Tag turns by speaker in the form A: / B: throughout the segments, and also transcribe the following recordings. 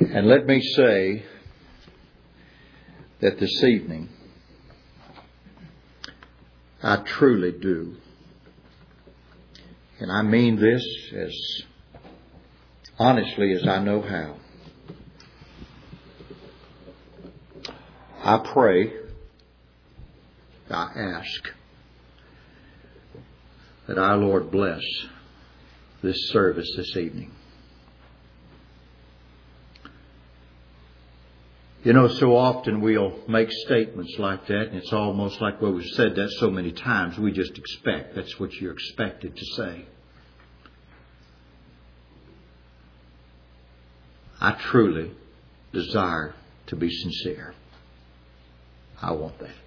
A: And let me say that this evening, I truly do, and I mean this as honestly as I know how, I pray, I ask that our Lord bless this service this evening. You know, so often we'll make statements like that, and it's almost like, well, we've said that so many times, we just expect. That's what you're expected to say. I truly desire to be sincere. I want that.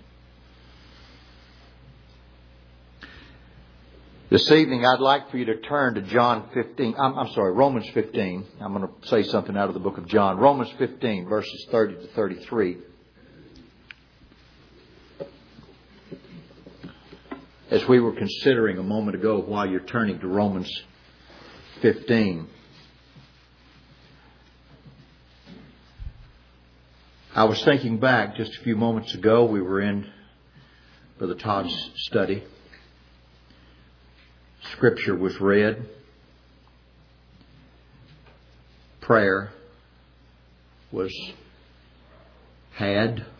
A: This evening, I'd like for you to turn to Romans 15. I'm going to say something out of the book of John. Romans 15, verses 30 to 33. As we were considering a moment ago while you're turning to Romans 15, I was thinking back just a few moments ago. We were in Brother Todd's study. Scripture was read. Prayer was had.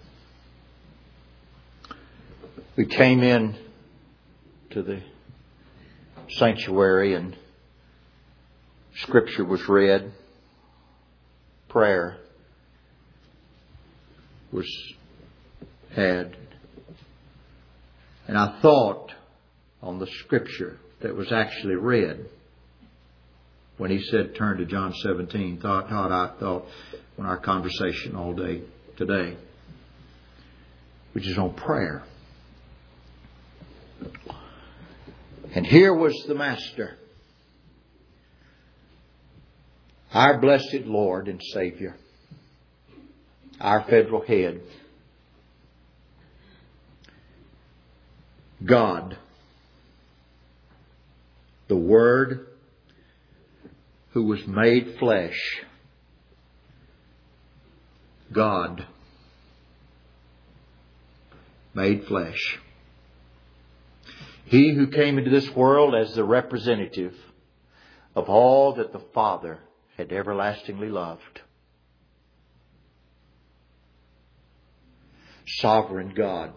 A: We came in to the sanctuary and Scripture was read. Prayer was had. And I thought on the Scripture that was actually read when he said turn to John 17. I thought on our conversation all day today, which is on prayer. And here was the Master, our blessed Lord and Savior, our federal head, God, the Word who was made flesh. God made flesh. He who came into this world as the representative of all that the Father had everlastingly loved. Sovereign God.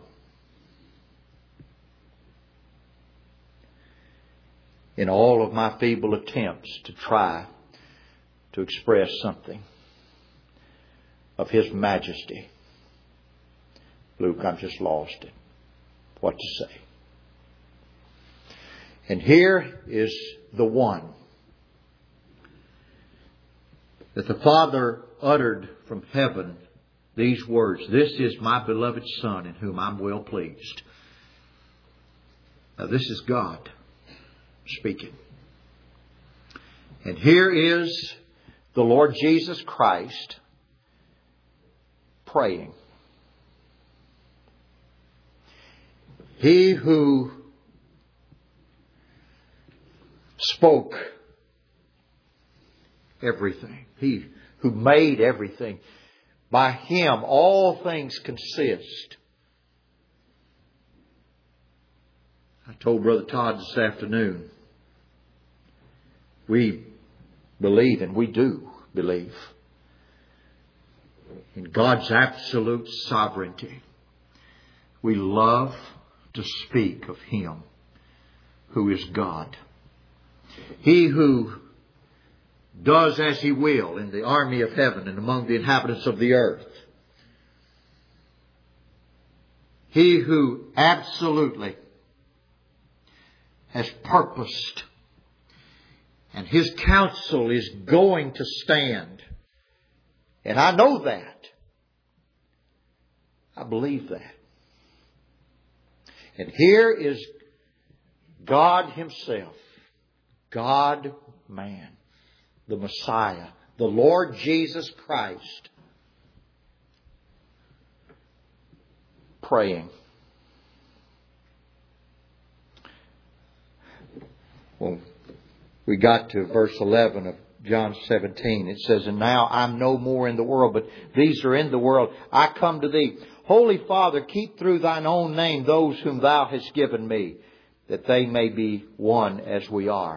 A: In all of my feeble attempts to try to express something of His majesty, Luke, I'm just lost in what to say. And here is the one that the Father uttered from heaven these words, "This is my beloved Son in whom I'm well pleased." Now this is God speaking. And here is the Lord Jesus Christ praying. He who spoke everything. He who made everything. By Him all things consist. I told Brother Todd this afternoon, we believe, and we do believe, in God's absolute sovereignty. We love to speak of Him who is God. He who does as He will in the army of heaven and among the inhabitants of the earth. He who absolutely has purposed, and His counsel is going to stand. And I know that. I believe that. And here is God Himself, God-man, the Messiah, the Lord Jesus Christ, praying. Well, we got to verse 11 of John 17. It says, "And now I'm no more in the world, but these are in the world. I come to Thee. Holy Father, keep through Thine own name those whom Thou hast given me, that they may be one as we are."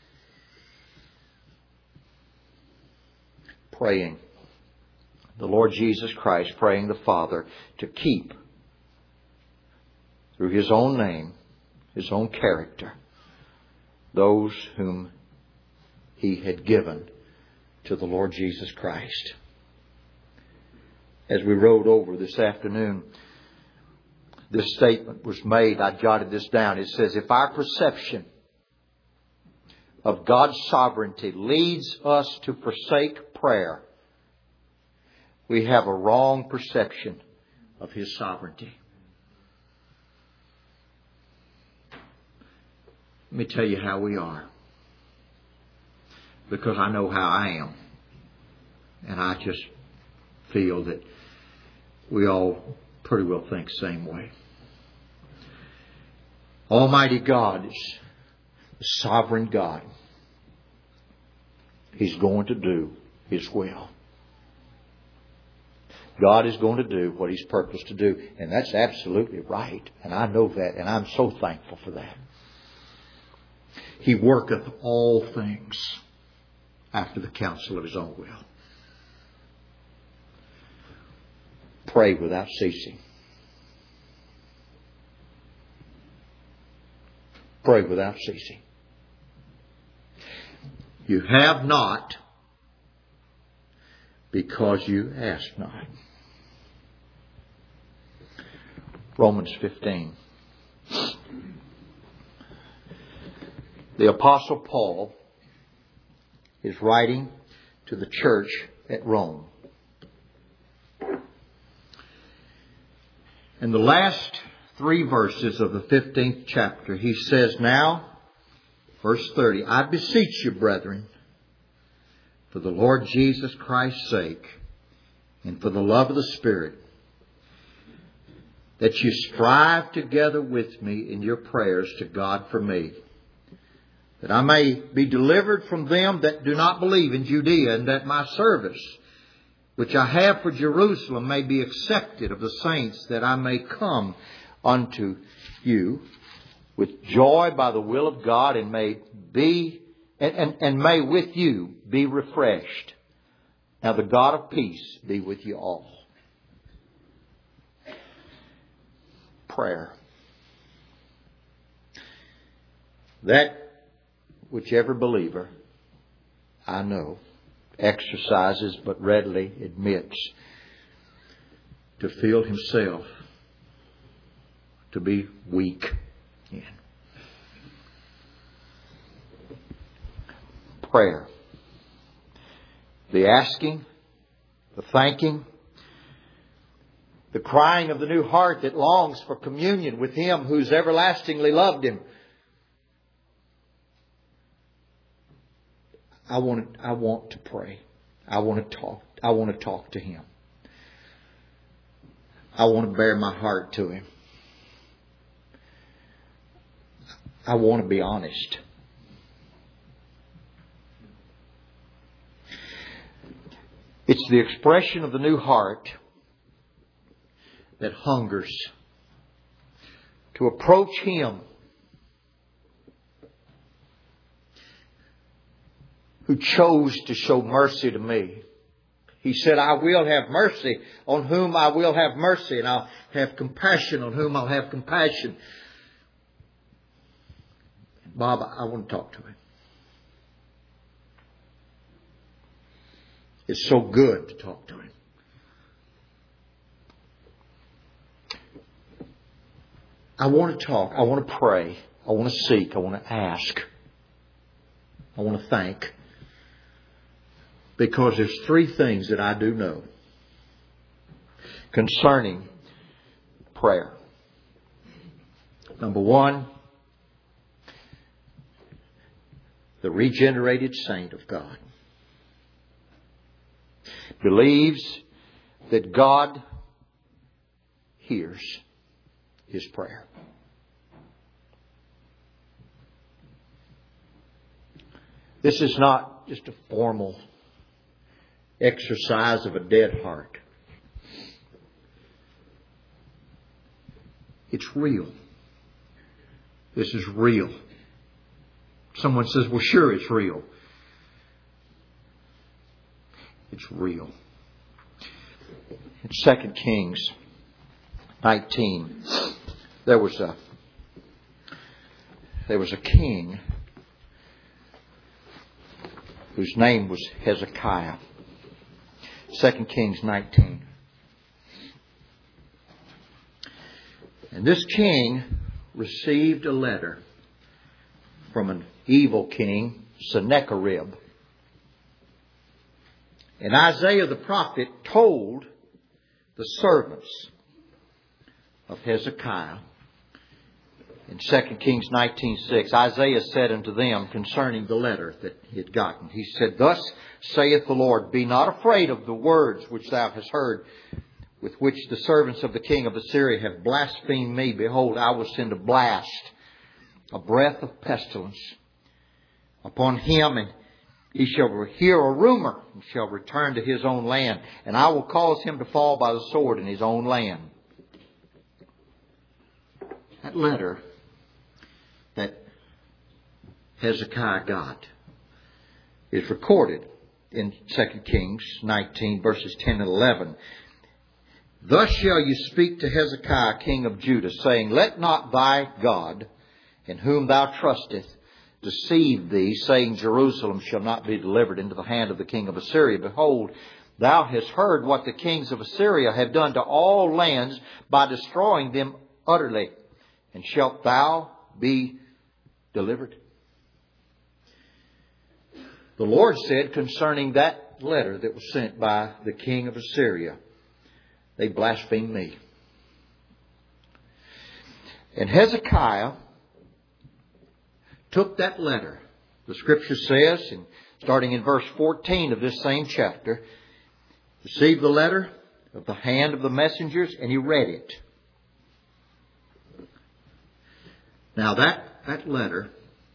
A: Praying. The Lord Jesus Christ praying the Father to keep, through His own name, His own character, those whom He had given to the Lord Jesus Christ. As we rode over this afternoon, this statement was made. I jotted this down. It says, if our perception of God's sovereignty leads us to forsake prayer, we have a wrong perception of His sovereignty. Let me tell you how we are. Because I know how I am. And I just feel that we all pretty well think the same way. Almighty God is the sovereign God. He's going to do His will. God is going to do what He's purposed to do. And that's absolutely right. And I know that. And I'm so thankful for that. He worketh all things after the counsel of His own will. Pray without ceasing. Pray without ceasing. You have not because you ask not. Romans 15. The Apostle Paul is writing to the church at Rome. In the last 3 verses of the 15th chapter, he says, "Now," verse 30, "I beseech you, brethren, for the Lord Jesus Christ's sake, and for the love of the Spirit, that you strive together with me in your prayers to God for me, that I may be delivered from them that do not believe in Judea, and that my service, which I have for Jerusalem, may be accepted of the saints, that I may come unto you with joy by the will of God, and may with you be refreshed. Now the God of peace be with you all." Prayer. That whichever believer I know exercises but readily admits to feel himself to be weak in. Prayer. The asking, the thanking, the crying of the new heart that longs for communion with Him who's everlastingly loved him. I want to pray. I want to talk. I want to talk to Him. I want to bare my heart to Him. I want to be honest. It's the expression of the new heart that hungers to approach Him who chose to show mercy to me. He said, "I will have mercy on whom I will have mercy, and I'll have compassion on whom I'll have compassion." Bob, I want to talk to Him. It's so good to talk to Him. I want to talk. I want to pray. I want to seek. I want to ask. I want to thank. Because there's 3 things that I do know concerning prayer. Number 1, the regenerated saint of God believes that God hears his prayer. This is not just a formal exercise of a dead heart. It's real. This is real. Someone says, well, sure, it's real. It's real. In 2 Kings 19, there was a king whose name was Hezekiah. 2 Kings 19. And this king received a letter from an evil king, Sennacherib. And Isaiah the prophet told the servants of Hezekiah in 2 Kings 19:6, Isaiah said unto them concerning the letter that he had gotten, he said, Thus saith the Lord, Be not afraid of the words which thou hast heard, with which the servants of the king of Assyria have blasphemed me. Behold, I will send a blast, a breath of pestilence upon him, and he shall hear a rumor and shall return to his own land. And I will cause him to fall by the sword in his own land. That letter that Hezekiah got is recorded in 2 Kings 19 verses 10 and 11. Thus shall you speak to Hezekiah, king of Judah, saying, Let not thy God, in whom thou trustest, deceive thee, saying, Jerusalem shall not be delivered into the hand of the king of Assyria. Behold, thou hast heard what the kings of Assyria have done to all lands by destroying them utterly. And shalt thou be delivered? The Lord said concerning that letter that was sent by the king of Assyria, they blasphemed me. And Hezekiah took that letter. The Scripture says, starting in verse 14 of this same chapter, received the letter of the hand of the messengers, and he read it. Now that letter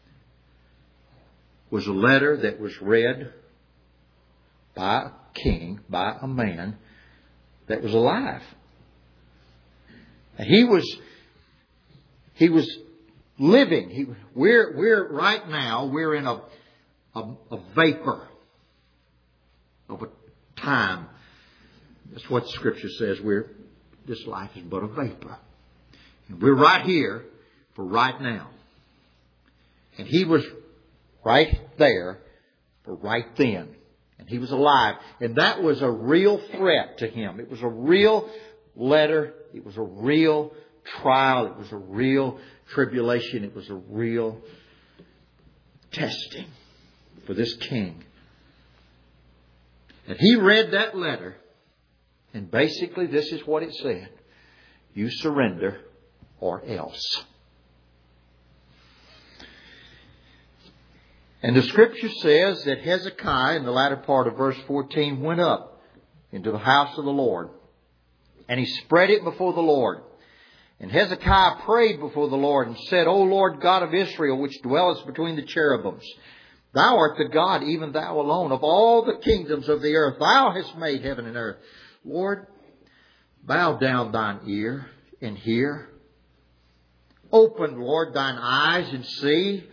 A: was a letter that was read by a king, by a man that was alive. And he was living. We're right now, we're in a vapor of a time. That's what Scripture says. This life is but a vapor. And we're right here for right now. And he was right there for right then. And he was alive. And that was a real threat to him. It was a real letter. It was a real trial. It was a real tribulation. It was a real testing for this king. And he read that letter. And basically this is what it said. You surrender or else. And the Scripture says that Hezekiah, in the latter part of verse 14, went up into the house of the Lord. And he spread it before the Lord. And Hezekiah prayed before the Lord and said, O Lord God of Israel, which dwellest between the cherubims, Thou art the God, even Thou alone, of all the kingdoms of the earth. Thou hast made heaven and earth. Lord, bow down Thine ear and hear. Open, Lord, Thine eyes and see.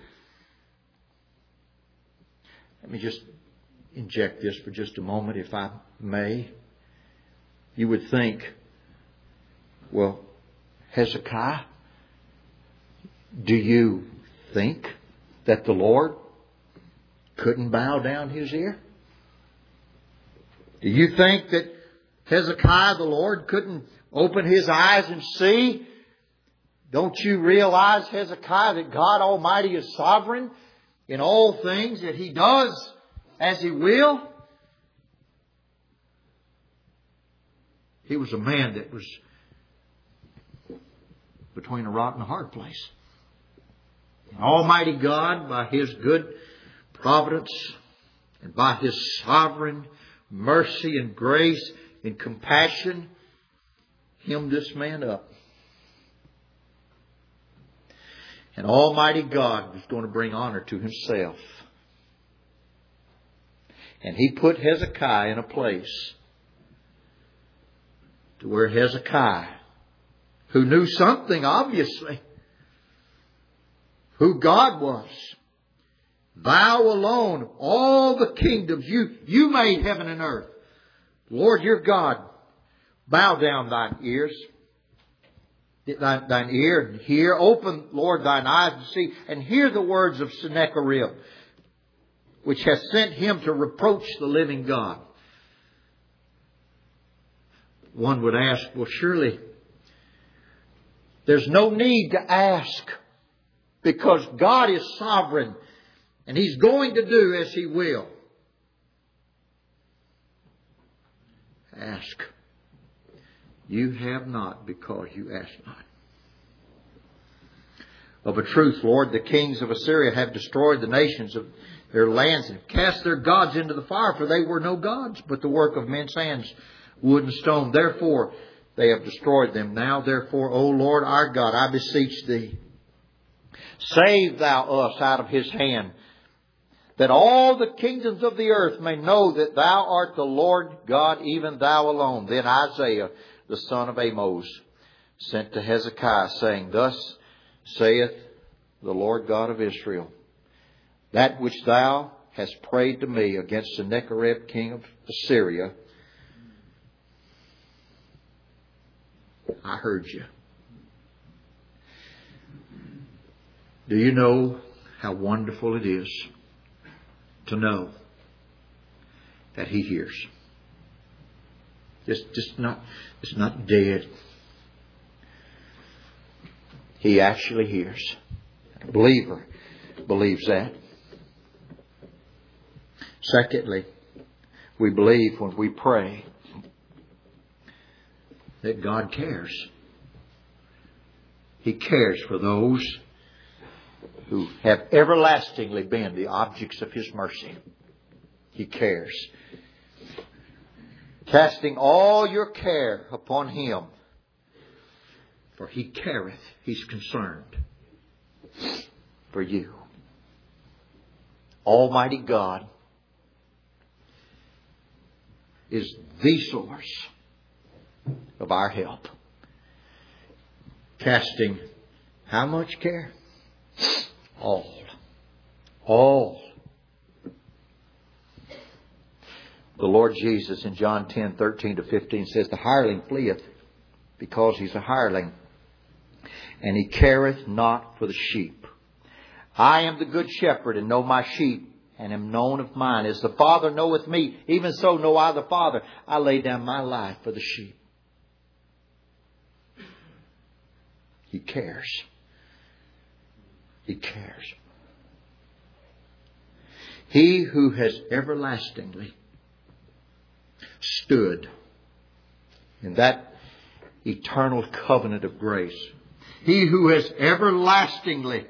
A: Let me just inject this for just a moment, if I may. You would think, well, Hezekiah, do you think that the Lord couldn't bow down His ear? Do you think that Hezekiah, the Lord, couldn't open His eyes and see? Don't you realize, Hezekiah, that God Almighty is sovereign in all things, that He does as He will? He was a man that was between a rock and a hard place. And Almighty God, by His good providence and by His sovereign mercy and grace and compassion, hemmed this man up. And Almighty God was going to bring honor to Himself. And he put Hezekiah in a place to where Hezekiah, who knew something, obviously, who God was. Thou alone, all the kingdoms, you made heaven and earth. Lord your God, bow down thine ears, thine ear, and hear. Open, Lord, thine eyes to see, and hear the words of Sennacherib, which hath sent him to reproach the living God. One would ask, well, surely there's no need to ask, because God is sovereign and He's going to do as He will. Ask. You have not because you ask not. Of a truth, Lord, the kings of Assyria have destroyed the nations of their lands and cast their gods into the fire, for they were no gods, but the work of men's hands, wood and stone. Therefore, they have destroyed them. Now, therefore, O Lord our God, I beseech Thee, save Thou us out of his hand, that all the kingdoms of the earth may know that Thou art the Lord God, even Thou alone. Then Isaiah, the son of Amos, sent to Hezekiah, saying, Thus saith the Lord God of Israel, that which thou hast prayed to me against Sennacherib, king of Assyria, I heard you. Do you know how wonderful it is to know that He hears? It's not dead. He actually hears. A believer believes that. Secondly, we believe when we pray that God cares. He cares for those who have everlastingly been the objects of His mercy. He cares. Casting all your care upon Him, for He careth. He's concerned for you. Almighty God is the source of our help. Casting how much care? All. All. The Lord Jesus in John 10:13-15 says, The hireling fleeth because he's a hireling, and he careth not for the sheep. I am the good shepherd, and know my sheep, and am known of mine. As the Father knoweth me, even so know I the Father. I lay down my life for the sheep. He cares. He cares. He who has everlastingly stood in that eternal covenant of grace. He who has everlastingly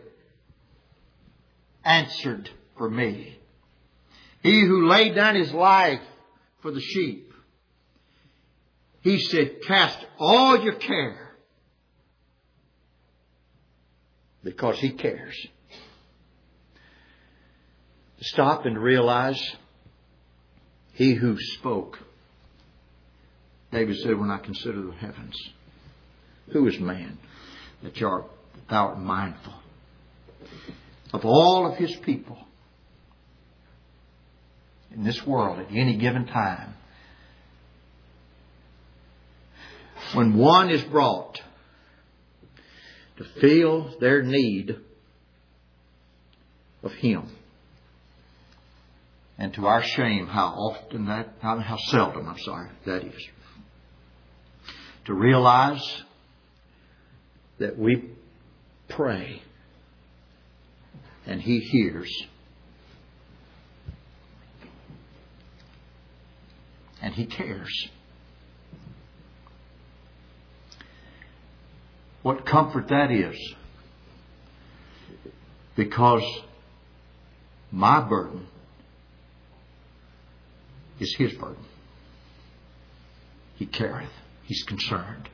A: answered for me. He who laid down His life for the sheep. He said, cast all your care, because He cares. Stop and realize He who spoke. David said, when I consider the heavens, who is man that thou art mindful of all of His people in this world at any given time? When one is brought to feel their need of Him, and to our shame, how seldom that is. To realize that we pray and He hears. And He cares. What comfort that is. Because my burden is His burden. He careth. He's concerned.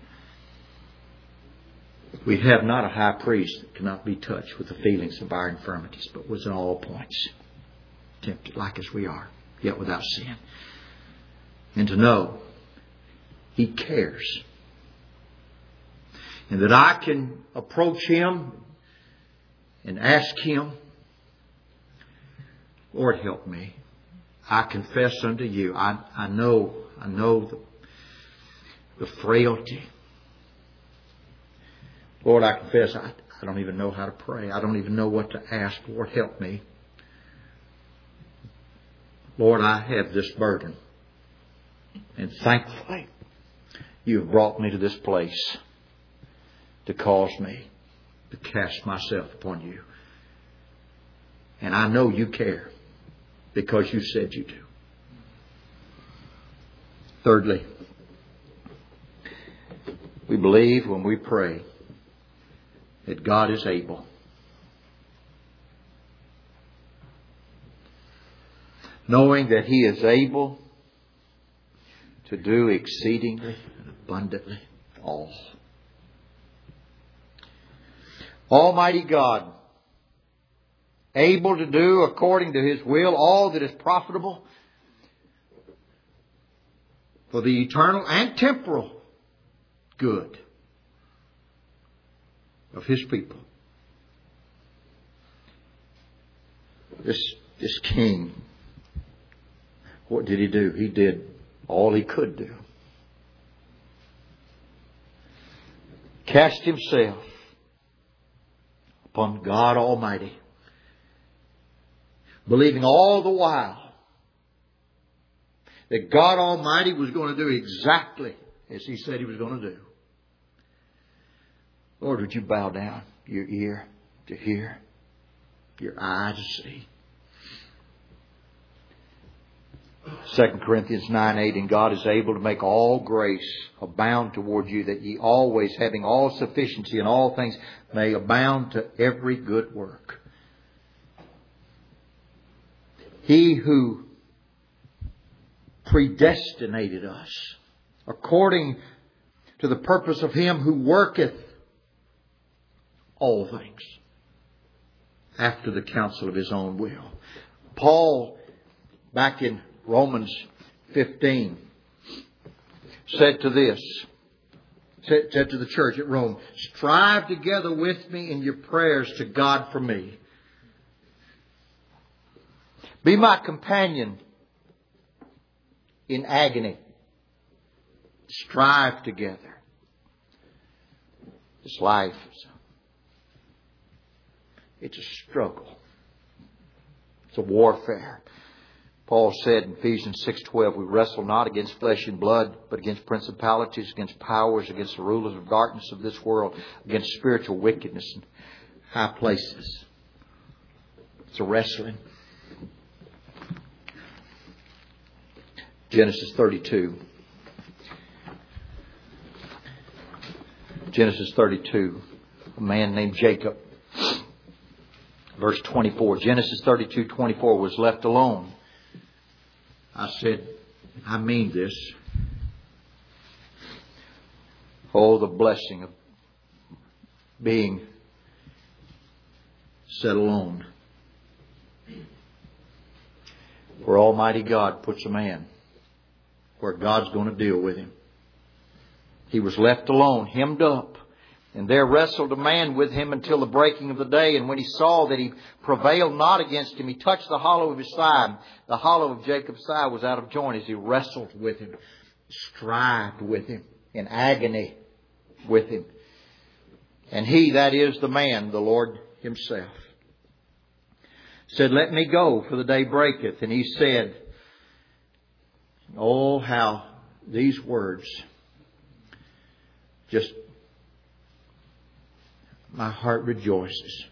A: We have not a high priest that cannot be touched with the feelings of our infirmities, but was in all points tempted like as we are, yet without sin. And to know He cares. And that I can approach Him and ask Him, Lord, help me. I confess unto You. I know the frailty. Lord, I confess I don't even know how to pray. I don't even know what to ask. Lord, help me. Lord, I have this burden. And thankfully, You have brought me to this place to cause me to cast myself upon You. And I know You care because You said You do. Thirdly, we believe when we pray that God is able. Knowing that He is able to do exceedingly and abundantly all. Almighty God, able to do according to His will all that is profitable for the eternal and temporal good of His people. This king, what did he do? He did all he could do. Cast himself upon God Almighty, believing all the while that God Almighty was going to do exactly as He said He was going to do. Lord, would You bow down your ear to hear, your eye to see? 2 Corinthians 9:8, and God is able to make all grace abound toward you, that ye always, having all sufficiency in all things, may abound to every good work. He who predestinated us according to the purpose of Him who worketh all things after the counsel of His own will. Paul, back in Romans 15, said to the church at Rome, strive together with me in your prayers to God for me. Be my companion in agony. Strive together. This life, it's a struggle. It's a warfare. Paul said in Ephesians 6:12, we wrestle not against flesh and blood, but against principalities, against powers, against the rulers of darkness of this world, against spiritual wickedness in high places. It's a wrestling. Genesis 32. Genesis 32. A man named Jacob. Verse 24. Genesis 32:24 was left alone. I said, I mean this. Oh, the blessing of being set alone. Where Almighty God puts a man, where God's going to deal with him. He was left alone, hemmed up. And there wrestled a man with him until the breaking of the day. And when he saw that he prevailed not against him, he touched the hollow of his side. The hollow of Jacob's side was out of joint as he wrestled with him, strived with him, in agony with him. And he, that is the man, the Lord Himself, said, let me go, for the day breaketh. And He said, oh, how these words just... my heart rejoices.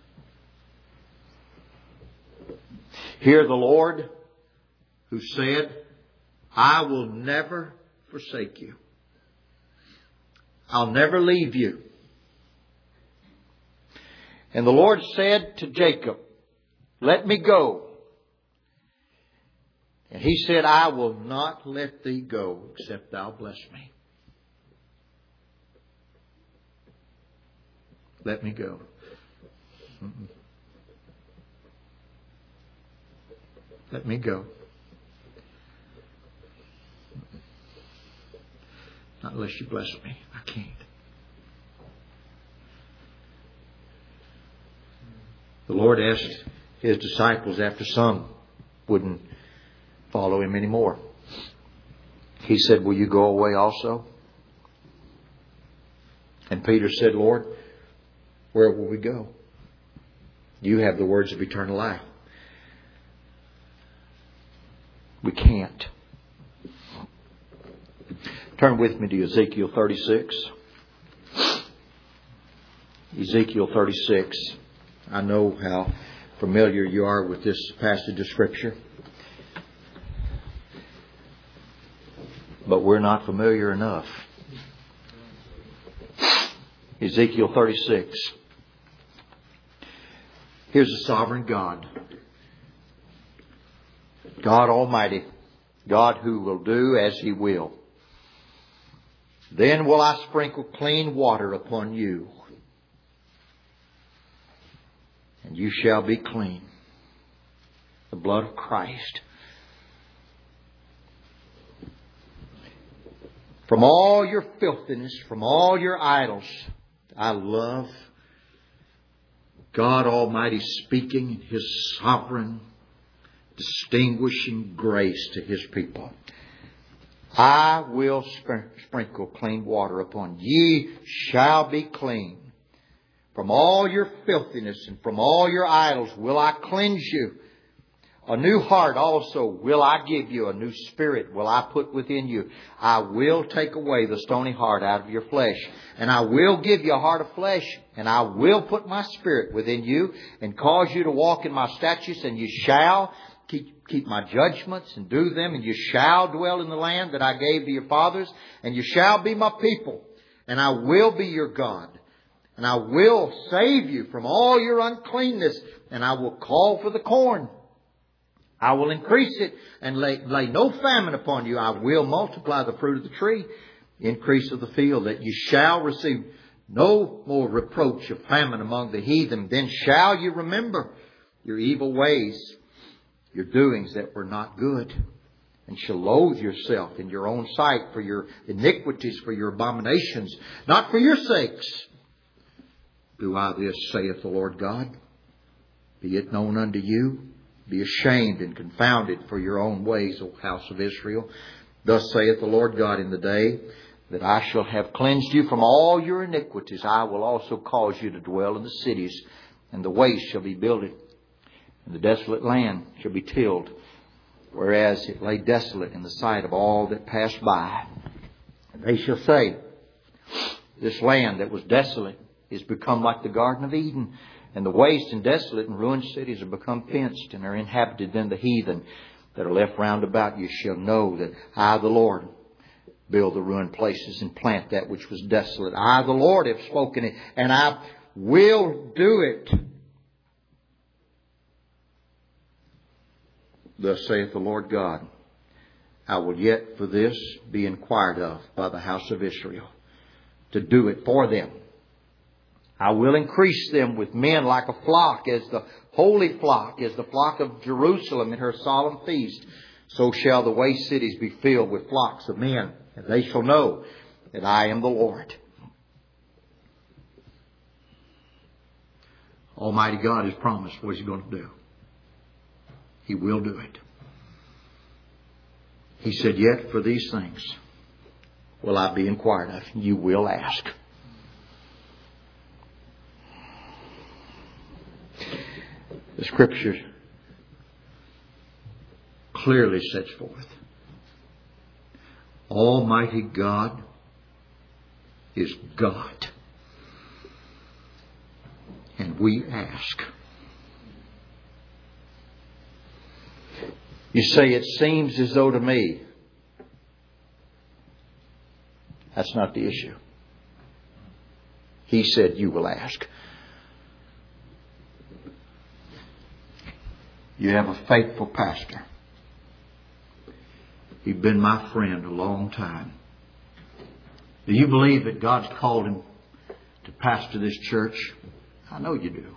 A: Hear the Lord who said, I will never forsake you. I'll never leave you. And the Lord said to Jacob, let me go. And He said, I will not let thee go except thou bless me. Let me go. Let me go. Not unless you bless me. I can't. The Lord asked His disciples after some wouldn't follow Him anymore. He said, will you go away also? And Peter said, Lord, where will we go? You have the words of eternal life. We can't. Turn with me to Ezekiel 36. Ezekiel 36. I know how familiar you are with this passage of Scripture. But we're not familiar enough. Ezekiel 36. Here's a sovereign God. God Almighty. God who will do as He will. Then will I sprinkle clean water upon you, and you shall be clean. The blood of Christ. From all your filthiness, from all your idols. I love God Almighty speaking His sovereign, distinguishing grace to His people. I will sprinkle clean water upon you. Ye shall be clean. From all your filthiness and from all your idols will I cleanse you. A new heart also will I give you. A new spirit will I put within you. I will take away the stony heart out of your flesh. And I will give you a heart of flesh. And I will put my spirit within you and cause you to walk in my statutes. And you shall keep my judgments and do them. And you shall dwell in the land that I gave to your fathers. And you shall be my people. And I will be your God. And I will save you from all your uncleanness. And I will call for the corn. I will increase it and lay no famine upon you. I will multiply the fruit of the tree, increase of the field, that you shall receive no more reproach of famine among the heathen. Then shall you remember your evil ways, your doings that were not good, and shall loathe yourself in your own sight for your iniquities, for your abominations, not for your sakes. Do I this, saith the Lord God? Be it known unto you. Be ashamed and confounded for your own ways, O house of Israel. Thus saith the Lord God, in the day that I shall have cleansed you from all your iniquities, I will also cause you to dwell in the cities, and the waste shall be builded, and the desolate land shall be tilled, whereas it lay desolate in the sight of all that passed by. And they shall say, this land that was desolate is become like the Garden of Eden. And the waste and desolate and ruined cities have become fenced and are inhabited. Then the heathen that are left round about you shall know that I, the Lord, build the ruined places and plant that which was desolate. I, the Lord, have spoken it, and I will do it. Thus saith the Lord God, I will yet for this be inquired of by the house of Israel, to do it for them. I will increase them with men like a flock, as the holy flock, as the flock of Jerusalem in her solemn feast. So shall the waste cities be filled with flocks of men, and they shall know that I am the Lord. Almighty God has promised what He's going to do. He will do it. He said, yet for these things will I be inquired of. You will ask. The Scripture clearly sets forth Almighty God is God. And we ask. You say, it seems as though to me. That's not the issue. He said, you will ask. You have a faithful pastor. He's been my friend a long time. Do you believe that God's called him to pastor this church? I know you do.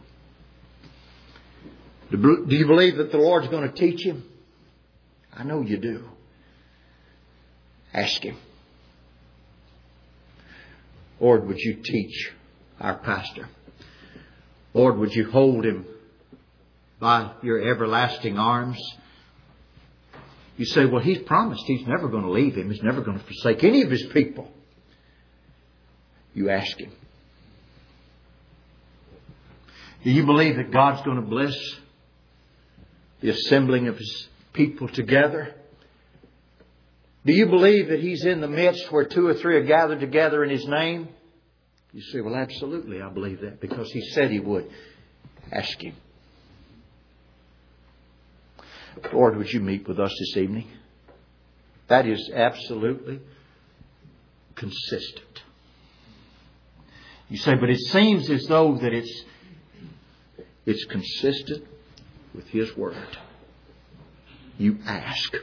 A: Do you believe that the Lord's going to teach him? I know you do. Ask him. Lord, would you teach our pastor? Lord, would you hold him by your everlasting arms? You say, well, he's promised he's never going to leave him. He's never going to forsake any of his people. You ask him. Do you believe that God's going to bless the assembling of his people together? Do you believe that he's in the midst where 2 or 3 are gathered together in his name? You say, well, absolutely, I believe that because he said he would. Ask him. Lord, would you meet with us this evening? That is absolutely consistent. You say, but it seems as though that it's consistent with His Word. You ask.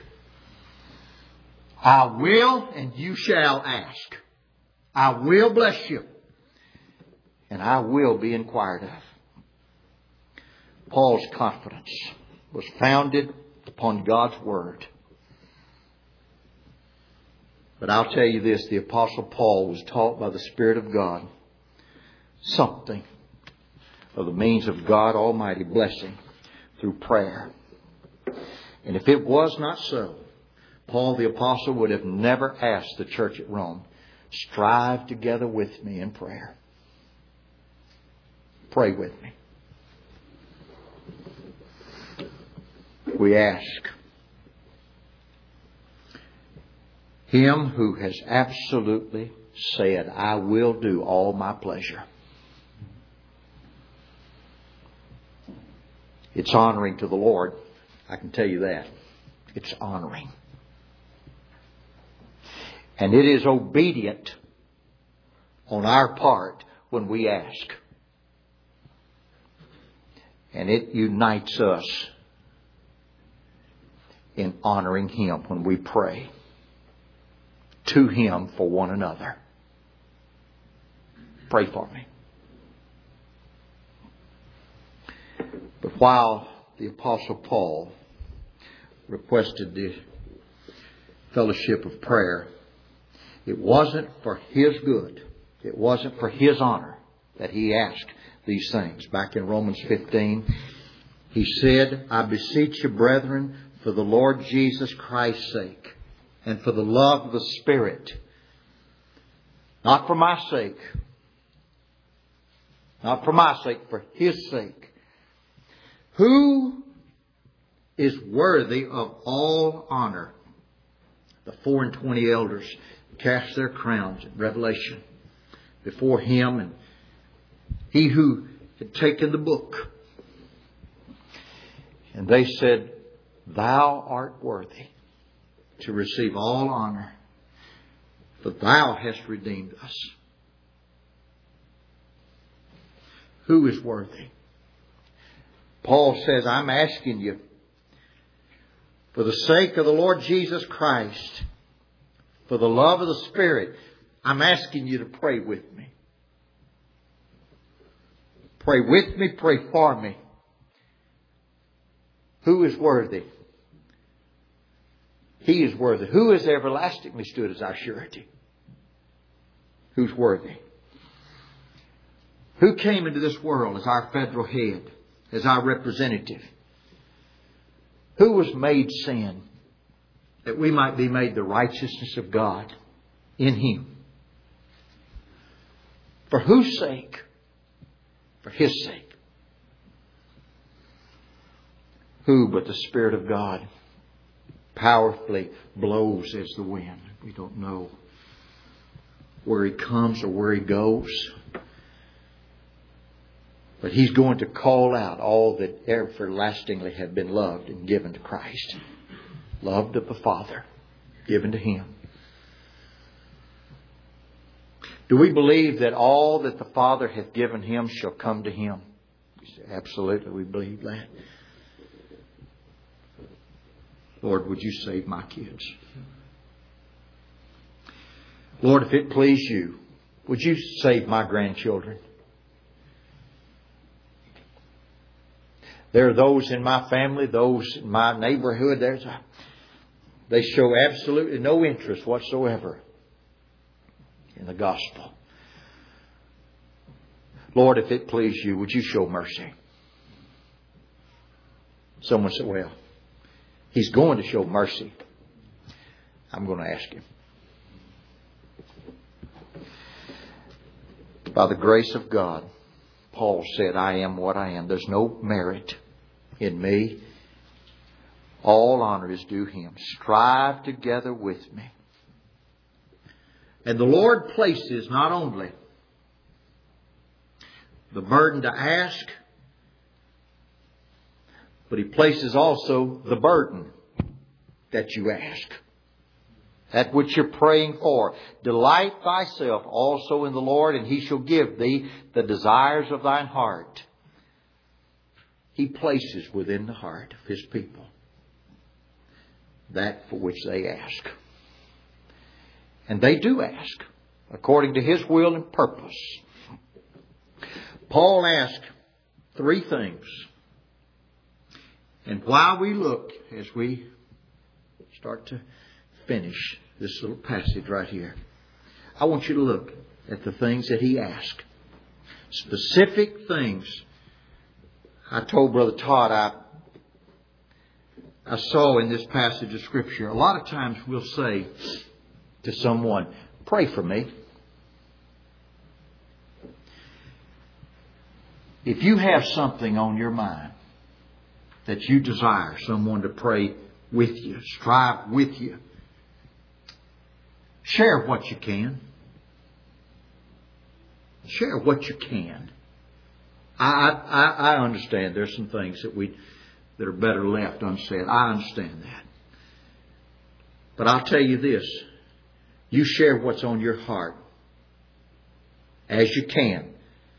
A: I will and you shall ask. I will bless you. And I will be inquired of. Paul's confidence was founded upon God's Word. But I'll tell you this, the Apostle Paul was taught by the Spirit of God something of the means of God Almighty blessing through prayer. And if it was not so, Paul the Apostle would have never asked the church at Rome, strive together with me in prayer. Pray with me. We ask Him who has absolutely said, I will do all my pleasure. It's honoring to the Lord. I can tell you that. It's honoring. And it is obedient on our part when we ask. And it unites us in honoring Him when we pray to Him for one another. Pray for me. But while the Apostle Paul requested the fellowship of prayer, it wasn't for his good. It wasn't for his honor that he asked these things. Back in Romans 15, he said, I beseech you, brethren, for the Lord Jesus Christ's sake and for the love of the Spirit, not for my sake, not for my sake, for His sake, who is worthy of all honor. The 24 elders cast their crowns at Revelation before Him and He who had taken the book. And they said, Thou art worthy to receive all honor, for Thou hast redeemed us. Who is worthy? Paul says, I'm asking you, for the sake of the Lord Jesus Christ, for the love of the Spirit, I'm asking you to pray with me. Pray with me, pray for me. Who is worthy? He is worthy. Who has everlastingly stood as our surety? Who's worthy? Who came into this world as our federal head, as our representative? Who was made sin that we might be made the righteousness of God in Him? For whose sake? For His sake. Who but the Spirit of God powerfully blows as the wind? We don't know where He comes or where He goes. But He's going to call out all that everlastingly have been loved and given to Christ. Loved of the Father, given to Him. Do we believe that all that the Father hath given Him shall come to Him? We say, absolutely, we believe that. Lord, would you save my kids? Lord, if it please you, would you save my grandchildren? There are those in my family, those in my neighborhood. They show absolutely no interest whatsoever in the gospel. Lord, if it please you, would you show mercy? Someone said, well, He's going to show mercy. I'm going to ask Him. By the grace of God, Paul said, I am what I am. There's no merit in me. All honor is due Him. Strive together with me. And the Lord places not only the burden to ask, but He places also the burden that you ask. That which you're praying for. Delight thyself also in the Lord, and He shall give thee the desires of thine heart. He places within the heart of His people that for which they ask. And they do ask according to His will and purpose. Paul asked 3 things. And while we look, as we start to finish this little passage right here, I want you to look at the things that he asked. Specific things. I told Brother Todd I saw in this passage of Scripture, a lot of times we'll say to someone, pray for me. If you have something on your mind that you desire someone to pray with you, strive with you, share what you can. Share what you can. I understand there's some things that are better left unsaid. I understand that. But I'll tell you this. You share what's on your heart as you can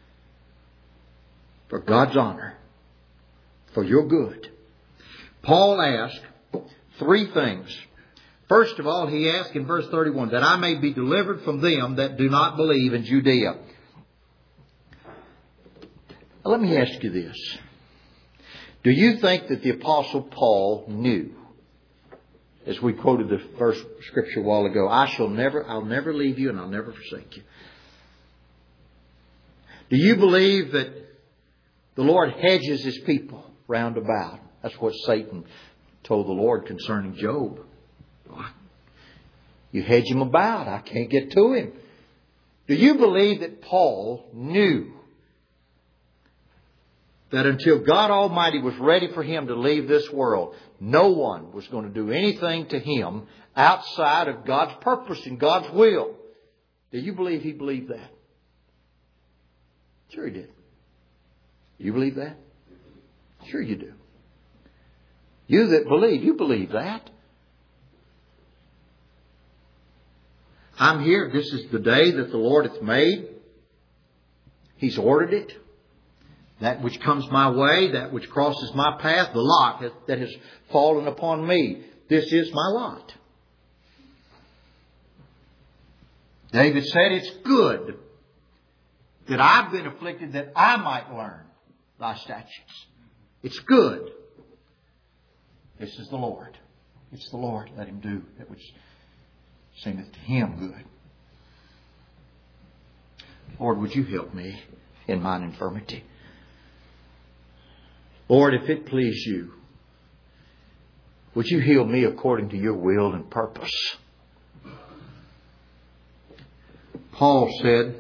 A: for God's honor, for your good. Paul asked 3 things. First of all, he asked in verse 31, that I may be delivered from them that do not believe in Judea. Now, let me ask you this. Do you think that the Apostle Paul knew, as we quoted the first scripture a while ago, I'll never leave you and I'll never forsake you? Do you believe that the Lord hedges His people round about? That's what Satan told the Lord concerning Job. You hedge him about. I can't get to him. Do you believe that Paul knew that until God Almighty was ready for him to leave this world, no one was going to do anything to him outside of God's purpose and God's will? Do you believe he believed that? Sure he did. You believe that? Sure you do. You that believe, you believe that. I'm here. This is the day that the Lord hath made. He's ordered it. That which comes my way, that which crosses my path, the lot that has fallen upon me. This is my lot. David said, it's good that I've been afflicted that I might learn thy statutes. It's good. This is the Lord. It's the Lord. Let him do that which seemeth to him good. Lord, would you help me in mine infirmity? Lord, if it please you, would you heal me according to your will and purpose? Paul said,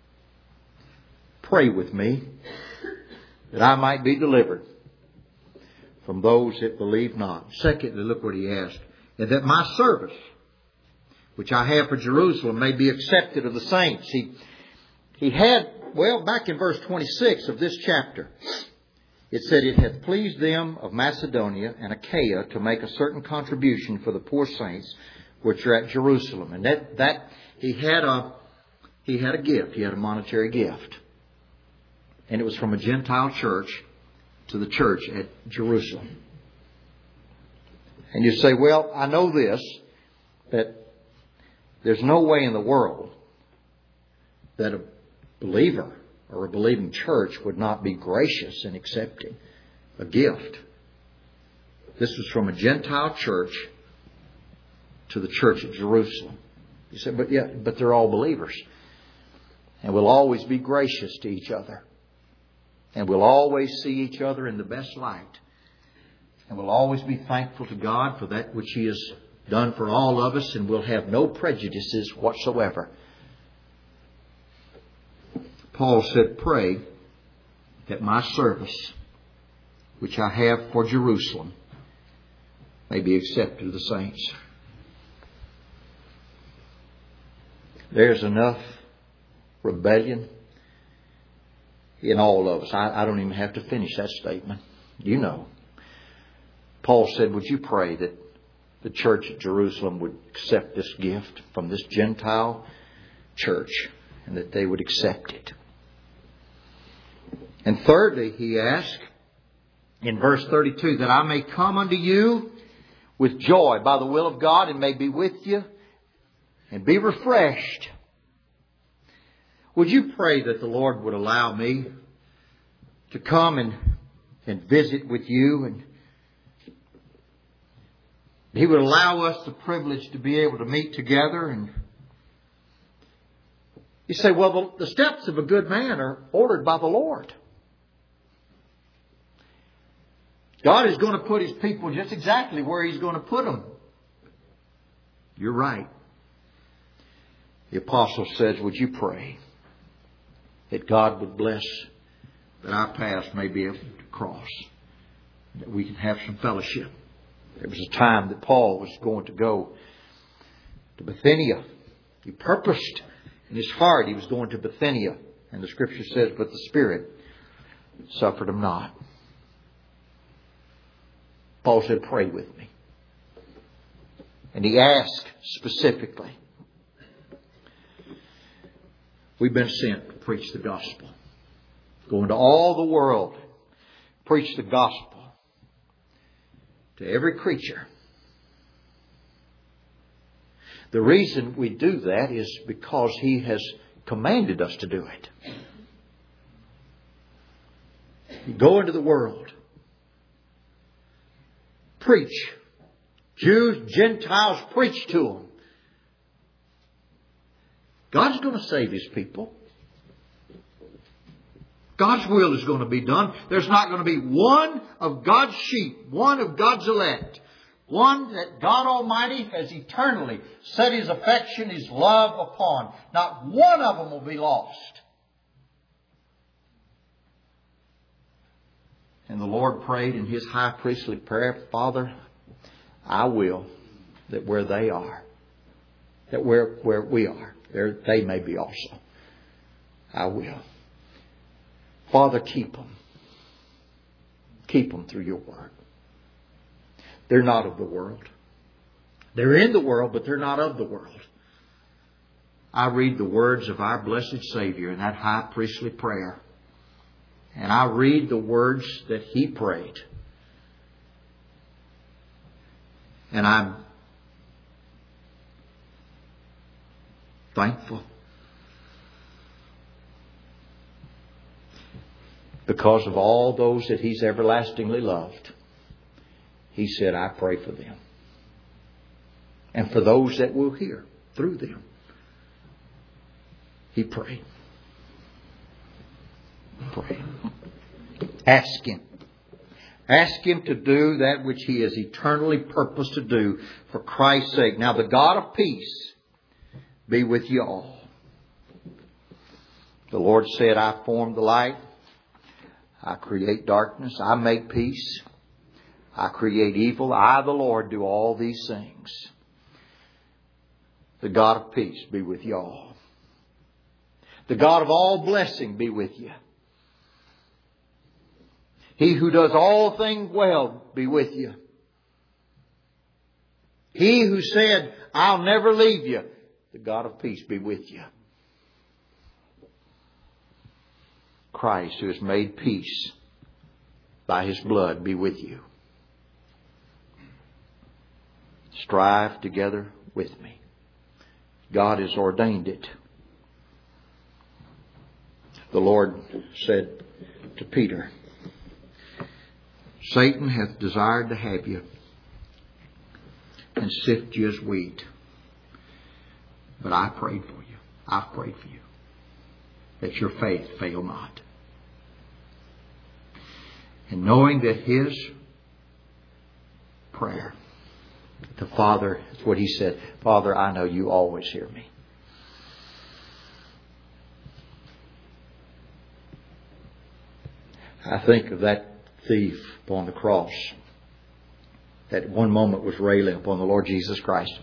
A: pray with me that I might be delivered from those that believe not. Secondly, look what he asked. And that my service, which I have for Jerusalem, may be accepted of the saints. He had, back in verse 26 of this chapter, it said, it hath pleased them of Macedonia and Achaia to make a certain contribution for the poor saints which are at Jerusalem. And that he had a gift. He had a monetary gift. And it was from a Gentile church to the church at Jerusalem. And you say, well, I know this, that there's no way in the world that a believer or a believing church would not be gracious in accepting a gift. This was from a Gentile church to the church at Jerusalem. You said, but they're all believers. And we'll always be gracious to each other. And we'll always see each other in the best light. And we'll always be thankful to God for that which He has done for all of us. And we'll have no prejudices whatsoever. Paul said, pray that my service, which I have for Jerusalem, may be accepted of the saints. There's enough rebellion in all of us. I don't even have to finish that statement. You know. Paul said, would you pray that the church at Jerusalem would accept this gift from this Gentile church, and that they would accept it. And thirdly, he asked in verse 32, that I may come unto you with joy by the will of God, and may be with you and be refreshed. Would you pray that the Lord would allow me to come and visit with you, and He would allow us the privilege to be able to meet together? And you say, well, the steps of a good man are ordered by the Lord. God is going to put His people just exactly where He's going to put them. You're right. The apostle says, would you pray that God would bless that our paths may be able to cross, that we can have some fellowship. There was a time that Paul was going to go to Bithynia. He purposed in his heart he was going to Bithynia. And the Scripture says, but the Spirit suffered him not. Paul said, pray with me. And he asked specifically. We've been sent to preach the gospel. Go into all the world. Preach the gospel to every creature. The reason we do that is because He has commanded us to do it. You go into the world. Preach. Jews, Gentiles, preach to them. God's going to save His people. God's will is going to be done. There's not going to be one of God's sheep, one of God's elect, one that God Almighty has eternally set His affection, His love upon. Not one of them will be lost. And the Lord prayed in His high priestly prayer, Father, I will that where they are, that where we are, there they may be also. I will. Father, keep them. Keep them through your word. They're not of the world. They're in the world, but they're not of the world. I read the words of our blessed Savior in that high priestly prayer. And I read the words that He prayed. And I'm thankful. Because of all those that He's everlastingly loved. He said, I pray for them. And for those that will hear through them. He prayed. Pray. Ask Him. Ask Him to do that which He has eternally purposed to do for Christ's sake. Now the God of peace be with you all. The Lord said, I form the light. I create darkness. I make peace. I create evil. I, the Lord, do all these things. The God of peace be with you all. The God of all blessing be with you. He who does all things well be with you. He who said, I'll never leave you, the God of peace be with you. Christ, who has made peace by His blood, be with you. Strive together with me. God has ordained it. The Lord said to Peter, Satan hath desired to have you and sift you as wheat. But I prayed for you. I've prayed for you. that your faith fail not. And knowing that his prayer, the Father, that's what he said, Father, I know you always hear me. I think of that thief upon the cross that one moment was railing upon the Lord Jesus Christ.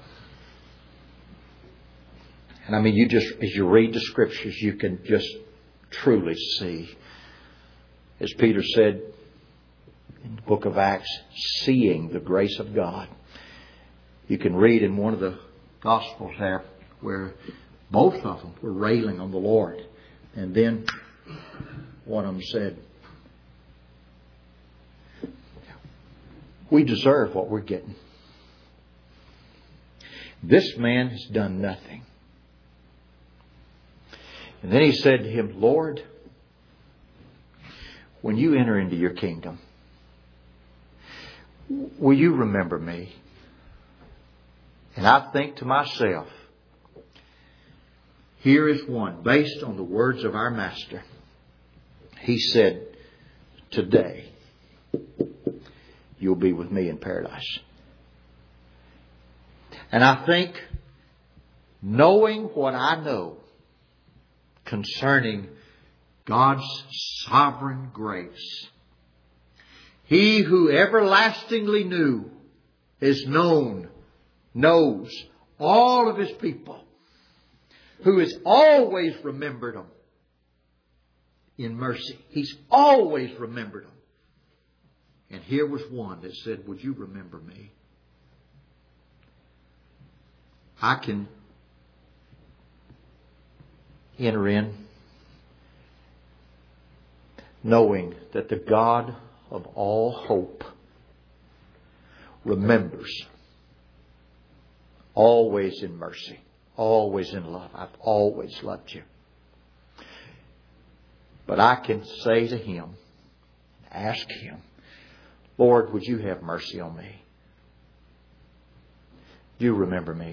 A: And I mean, you just, as you read the Scriptures, you can just truly see, as Peter said in the book of Acts, seeing the grace of God. You can read in one of the Gospels there where both of them were railing on the Lord. And then one of them said, we deserve what we're getting. This man has done nothing. And then he said to him, Lord, when you enter into your kingdom, will you remember me? And I think to myself, here is one based on the words of our Master. He said, today you'll be with me in paradise. And I think, knowing what I know concerning God's sovereign grace, He who everlastingly knew is knows all of His people, who has always remembered them in mercy. He's always remembered them. And here was one that said, would you remember me? I can enter in knowing that the God of all hope remembers, always in mercy, always in love. I've always loved you. But I can say to Him, ask Him, Lord, would you have mercy on me? You remember me.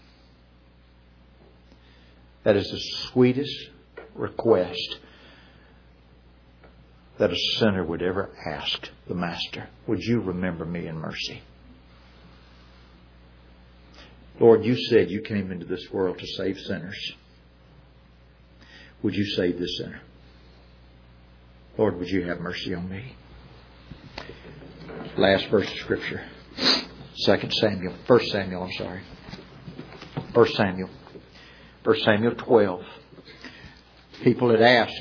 A: That is the sweetest request that a sinner would ever ask the Master. Would you remember me in mercy? Lord, you said you came into this world to save sinners. Would you save this sinner? Lord, would you have mercy on me? Last verse of Scripture. 1 Samuel 12. People had asked,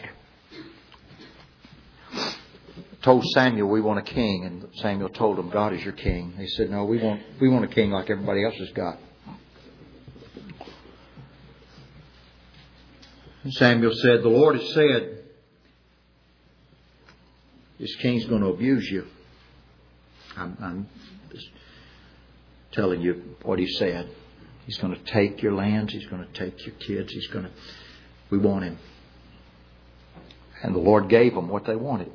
A: told Samuel, we want a king. And Samuel told them, God is your king. They said, no, we want a king like everybody else has got. And Samuel said, the Lord has said, this king's going to abuse you. I'm just telling you what he said. He's going to take your lands. He's going to take your kids. We want him. And the Lord gave them what they wanted.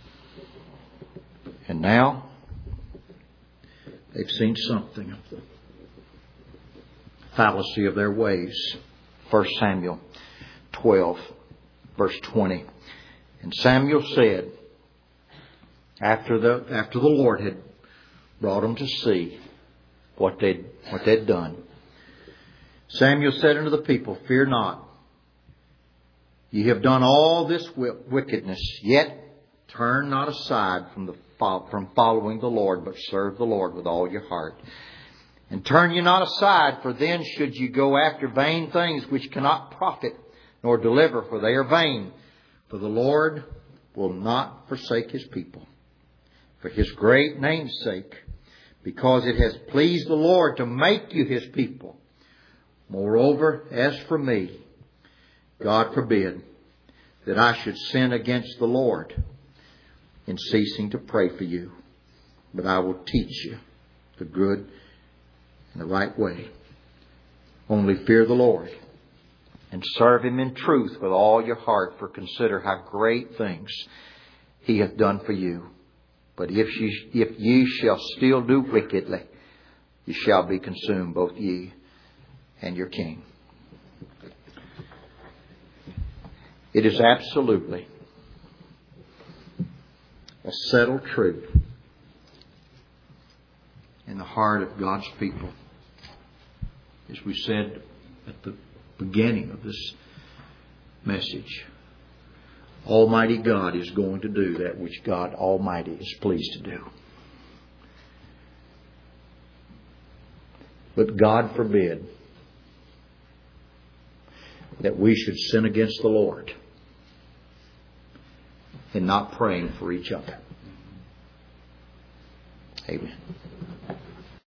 A: And now they've seen something of the fallacy of their ways. 1 Samuel 12, verse 20. And Samuel said, after the Lord had brought them to see what they'd done, Samuel said unto the people, fear not. Ye have done all this wickedness, yet turn not aside from following the Lord, but serve the Lord with all your heart. And turn ye not aside, for then should ye go after vain things which cannot profit nor deliver, for they are vain. For the Lord will not forsake His people, for His great name's sake, because it has pleased the Lord to make you His people. Moreover, as for me, God forbid that I should sin against the Lord in ceasing to pray for you. But I will teach you the good and the right way. Only fear the Lord and serve Him in truth with all your heart, for consider how great things He hath done for you. But if ye shall still do wickedly, ye shall be consumed, both ye and your king. It is absolutely a settled truth in the heart of God's people. As we said at the beginning of this message, Almighty God is going to do that which God Almighty is pleased to do. But God forbid that we should sin against the Lord in not praying for each other. Amen.